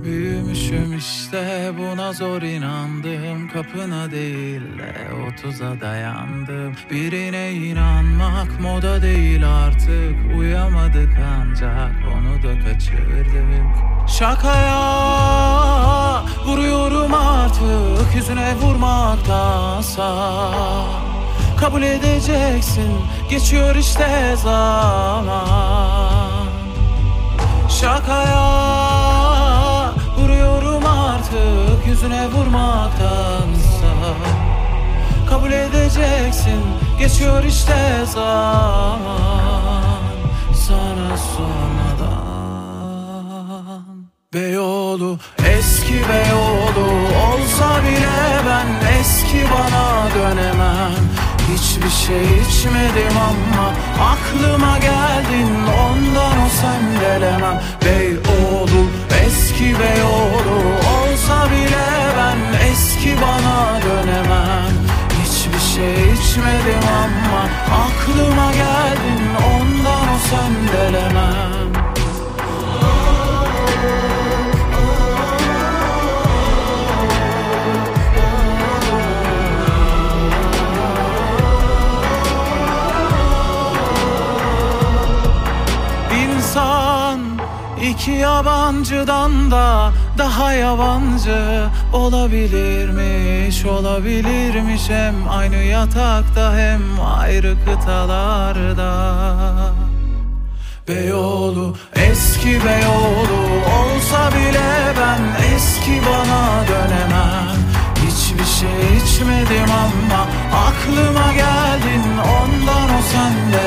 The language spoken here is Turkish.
Büyümüşüm işte, buna zor inandım. Kapına değil de 30'a dayandım. Birine inanmak moda değil artık. Uyamadık ancak onu da kaçırdık. Şakaya vuruyorum artık, yüzüne vurmaktansa. Kabul edeceksin, geçiyor işte zaman. Şakaya vuruyorum artık, yüzüne vurmaktansa. Kabul edeceksin, geçiyor işte zaman. Sana sonradan. Beyoğlu, eski Beyoğlu olsa bile ben eski bana dönemem. Hiçbir şey içmedim ama aklıma geldin, ondan o sendelemem. Beyoğlu, eski Beyoğlu olsa bile ben eski bana dönemem. Hiçbir şey içmedim ama aklıma geldin, ondan o sendelemem. İki yabancıdan da daha yabancı olabilirmiş, olabilirmiş. Hem aynı yatakta hem ayrı kıtalarda. Beyoğlu, eski Beyoğlu olsa bile ben eski bana dönemem. Hiçbir şey içmedim ama aklıma geldin, ondan o sende